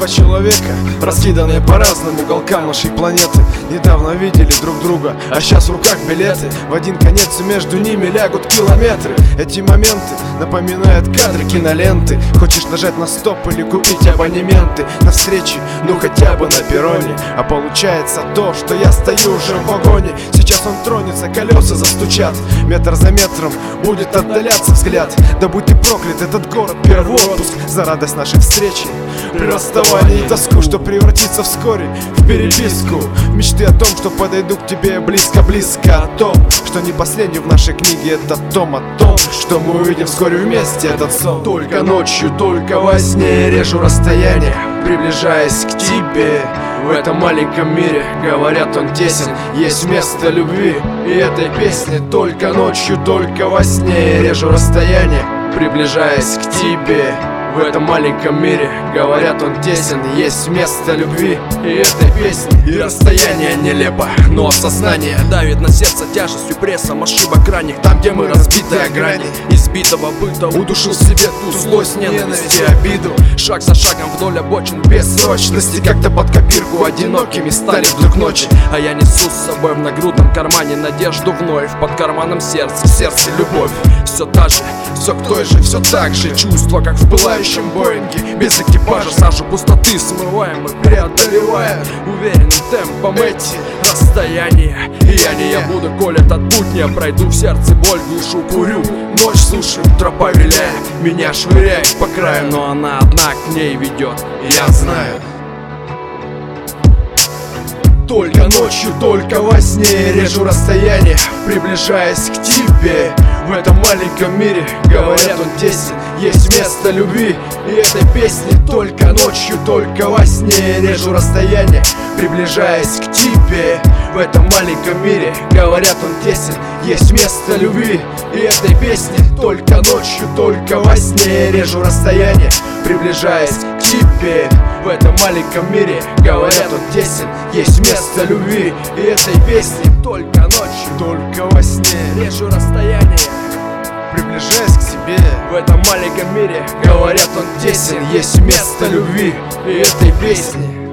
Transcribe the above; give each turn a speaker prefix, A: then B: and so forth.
A: Два человека, раскиданные по разным уголкам нашей планеты, недавно видели друг друга, а сейчас в руках билеты. В один конец и между ними лягут километры. Эти моменты напоминают кадры киноленты. Хочешь нажать на стоп или купить абонементы на встречи, ну хотя бы на перроне. А получается то, что я стою уже в вагоне. Сейчас он тронется, колеса застучат, метр за метром будет отдаляться взгляд. Да будь ты проклят, этот город, первый отпуск за радость нашей встречи. При расставании и тоску, что превратится вскоре в переписку. Мечты о том, что подойду к тебе близко-близко. О том, что не последний в нашей книге этот том. О том, что мы увидим вскоре вместе этот сон. Только ночью, только во сне режу расстояние, приближаясь к тебе. В этом маленьком мире, говорят, он тесен, есть место любви и этой песни. Только ночью, только во сне режу расстояние, приближаясь к тебе. В этом маленьком мире, говорят, он тесен, есть место любви и этой песни. И расстояние нелепо, но осознание давит на сердце тяжестью прессом ошибок ранних. Там, где мы разбиты о грани избитого быта, удушил в себе ту злость, ненависть и обиду. Шаг за шагом вдоль обочин без срочности, как-то под копирку одинокими стали вдруг ночи. А я несу с собой в нагрудном кармане надежду вновь, под карманом сердце, в сердце любовь. Все та же, все к той же, все так же. Чувство, как в пылающем Боинге, без экипажа сажу пустоты смываем и преодолевая уверенным темпом эти расстояния. И я не я буду, коль этот путь не пройду. В сердце боль, душу курю, ночь слушаю, тропа виляя, меня швыряет по краю, но она одна к ней ведет, я знаю. Только ночью, только во сне режу расстояние, приближаясь к тебе. В этом маленьком мире, говорят, он тесен, есть место любви и этой песни. Только ночью, только во сне режу расстояние, приближаясь к тебе. В этом маленьком мире, говорят, он тесен, есть место любви и этой песни. Только ночью, только во сне режу расстояние, приближаясь к тебе. В этом маленьком мире, говорят, он тесен, есть место любви и этой песни. Только ночью, только во сне режу расстояние, приближаясь к себе. В этом маленьком мире, говорят, он тесен, есть место любви и этой песни.